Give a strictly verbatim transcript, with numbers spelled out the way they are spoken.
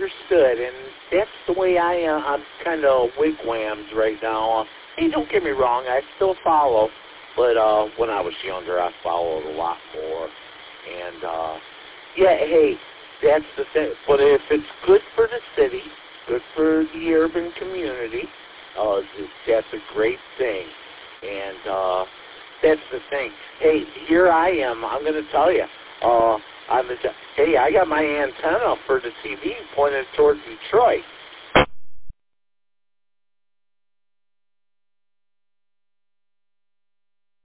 understood, and that's the way I am. I'm kind of wigwams right now. Uh, hey, don't get me wrong, I still follow, but uh, when I was younger, I followed a lot more. And, uh, yeah, hey, that's the thing. But if it's good for the city, good for the urban community, uh, that's a great thing. And uh, that's the thing. Hey, here I am. I'm going to tell you. Uh, I'm a, hey, I got my antenna for the T V pointed toward Detroit.